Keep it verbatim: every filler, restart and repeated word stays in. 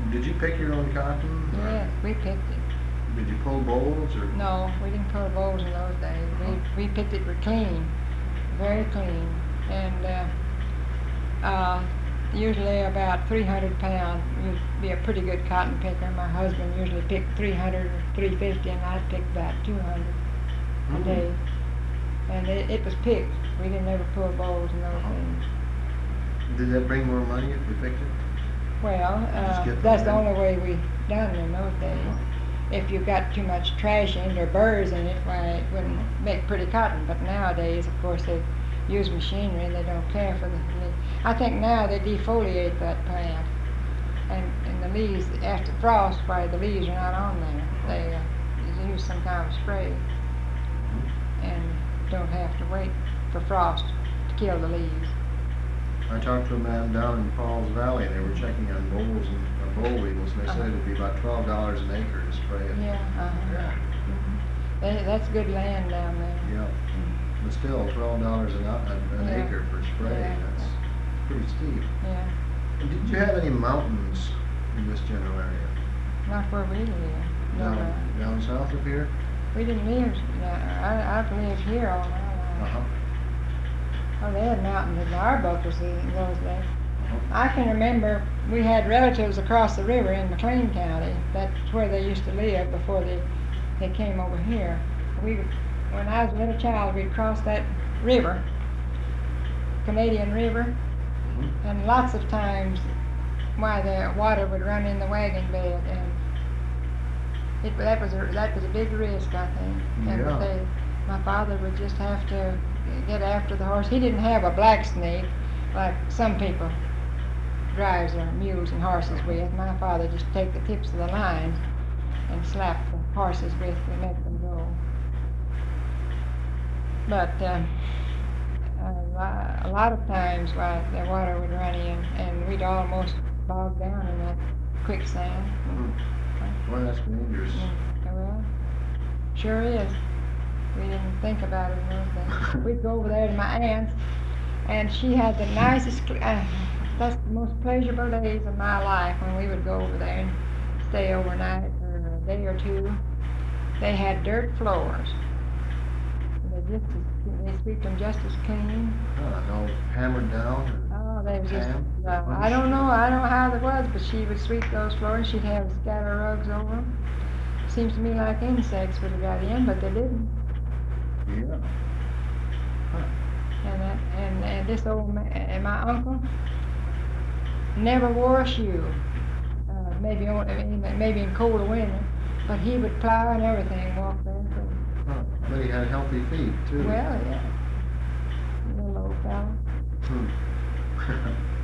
Did you pick your own cotton? or Yes, we picked it. Did you pull bolls or? No, we didn't pull bowls in those days. We, we picked it with clean, very clean. And uh, uh, usually about three hundred pounds, you'd be a pretty good cotton picker. My husband usually picked three hundred or three fifty, and I'd pick about two hundred a Mm. day. And it, it was picked. We didn't ever pull bowls in those Uh-huh. days. Did that bring more money if you picked it? Well, Just uh, get that's the them in. only way we done it in those days. If you got too much trash in it or burrs in it, why it wouldn't make pretty cotton. But nowadays, of course, they use machinery and they don't care for the. I think now they defoliate that plant, and and the leaves after frost, why the leaves are not on there. They uh, use some kind of spray and don't have to wait for frost to kill the leaves. I talked to a man down in Falls Valley, and they were checking on bowls and uh, boll weevils, and they said Uh-huh. it'd be about twelve dollars an acre to spray it. Yeah, uh-huh. Yeah. Mhm. They, that's good land down there. Yeah. But still, twelve dollars an, o- an Yeah. acre for spray, Yeah. that's pretty steep. Yeah, And did you have any mountains in this general area? not where we live. No, Down, uh, down south of here? we didn't live. No, I, I've lived here all my life. Uh-huh. Oh, they had mountains in Arbuckle in those days. Uh-huh. I can remember we had relatives across the river in McLean County. That's where they used to live before they they came over here. We, would- when I was a little child, we'd cross that river, Canadian River, Mhm. and lots of times, why the water would run in the wagon bed, and it that was a that was a big risk, I think. And Yeah. they, my father would just have to get after the horse. He didn't have a black snake like some people drives their mules and horses with. My father just take the tips of the line and slap the horses with and make them go. But uh, a, lot, a lot of times, why the water would run in, and we'd almost bog down in that quicksand. Mhm. Boy, that's dangerous. Mm, well, sure is. We didn't think about it in those days. We'd go over there to my aunt's, and she had the nicest, cl- uh, that's the most pleasurable days of my life when we would go over there and stay overnight for a day or two. They had dirt floors. They just as, they sweep them just as clean. Uh, all hammered down. Oh, they was just, Ham? uh, I don't know, I don't know how it was, but she would sweep those floors. She'd have scatter rugs over them. Seems to me like insects would have got in, but they didn't. Yeah. And that, and, and this old man, and my uncle never wore a shoe. Uh, maybe on, I mean, maybe in colder winter, but he would plow and everything, walk there. Huh. But he had healthy feet, too. Well, yeah, little old fellow. Hmm.